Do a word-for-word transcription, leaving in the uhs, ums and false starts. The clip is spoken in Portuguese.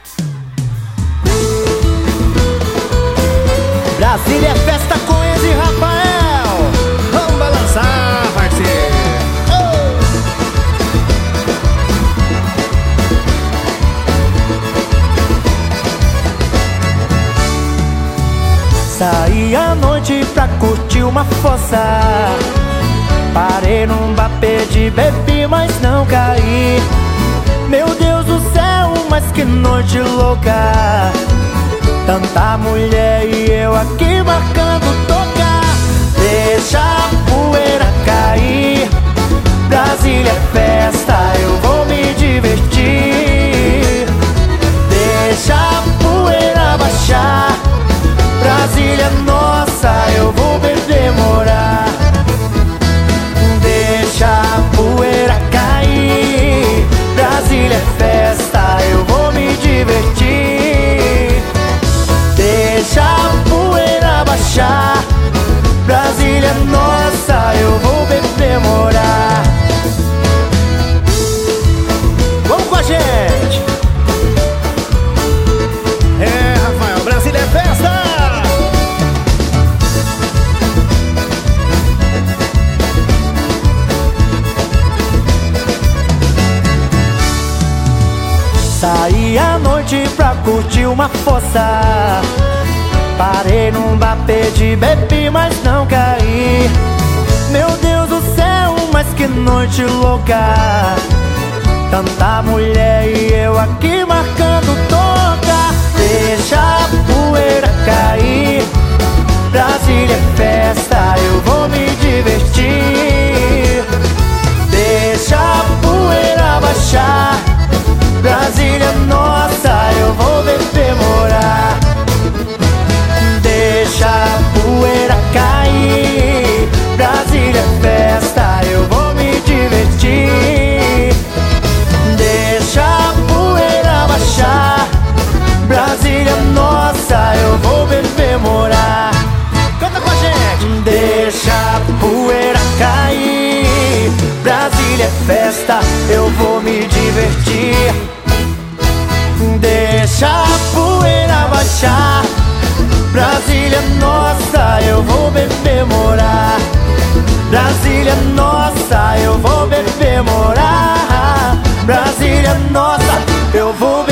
Brasília é festa com Enzo e Rafael. Vamos balançar, parceiro. Oh! Saí à noite pra curtir uma fossa. Parei num bar, pedi, bebi, mas não caí. Meu Deus do céu, mas que noite louca. Tanta mulher e eu aqui marcando tocar. Deixa a poeira cair. Brasília é festa, eu vou me divertir. Deixa a poeira baixar. Brasília é nossa, eu vou beber, morar. Deixa a poeira cair. Brasília é festa, eu vou me divertir. Deixa a poeira baixar. Brasília é nossa, eu vou beber, morar. Vamos com a gente! É, Rafael, Brasília é festa! Saí à noite pra curtir uma fossa. Parei num bar, pedi, bebi, mas não caí. Meu Deus do céu, mas que noite louca. Tanta mulher e eu aqui marcando toca. Deixa a poeira cair. Brasília é festa, eu vou me divertir. Deixa a poeira baixar. Brasília é nossa, eu vou beber, morar. Deixa a poeira cair. Brasília é festa, eu vou me divertir. Deixa a poeira baixar. Brasília é nossa, eu vou beber, morar. Canta com a gente! Deixa a poeira cair. Brasília é festa, eu vou me divertir. Deixa a poeira baixar. Brasília é nossa, eu vou beber, morar. Brasília é nossa, eu vou beber, morar. Brasília é nossa, eu vou beber.